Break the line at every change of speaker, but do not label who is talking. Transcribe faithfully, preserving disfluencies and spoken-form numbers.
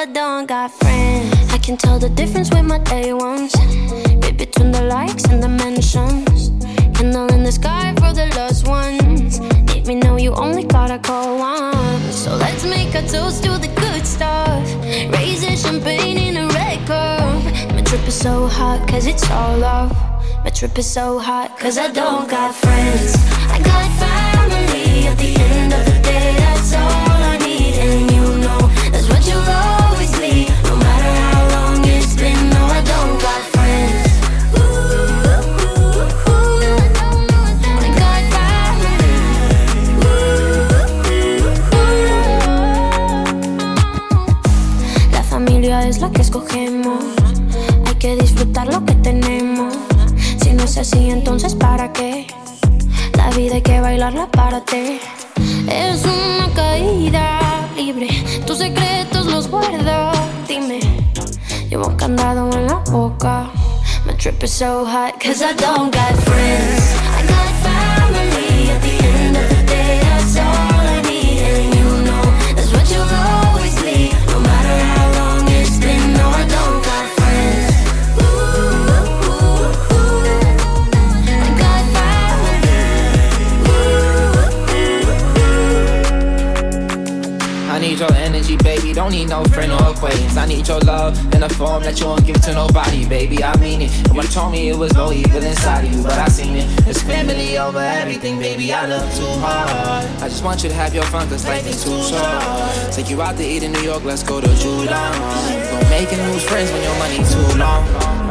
I don't got friends. I can tell the difference with my day ones. Read between the likes and the mentions. Candle in the sky for the lost ones. Let me know you only gotta call once. So let's make a toast to the good stuff. Raising champagne in a red cup. My trip is so hot cause it's all love. My trip is so hot cause I don't got friends. I got family at the end of the day. That's all I need, and you know that's what you'll always be. No matter how long it's been, no, I don't got friends. Ooh, ooh, ooh. I got family. Ooh, ooh. La familia es la que escogemos. Hay que disfrutar lo que tenemos. Si no es así, entonces ¿para qué? La vida hay que bailarla para ti. Es una caída libre, tus secretos los guardo. Dime, llevo un candado en la boca. My trip is so hot cause I don't got friends. I got family at the end of the day. That's all I need, and you know that's what you'll always be. No matter how long it's been, no, I don't got friends.
I need your energy, baby, don't need no friend or acquaintance. I need your love in a form that you won't give to nobody, baby, I mean it. And when you told me it was no evil inside of you, but I seen it. It's family over everything, baby, I love too hard. I just want you to have your fun, cause life is too short. Take you out to eat in New York, let's go to Judon. Don't make and lose friends when your money too long.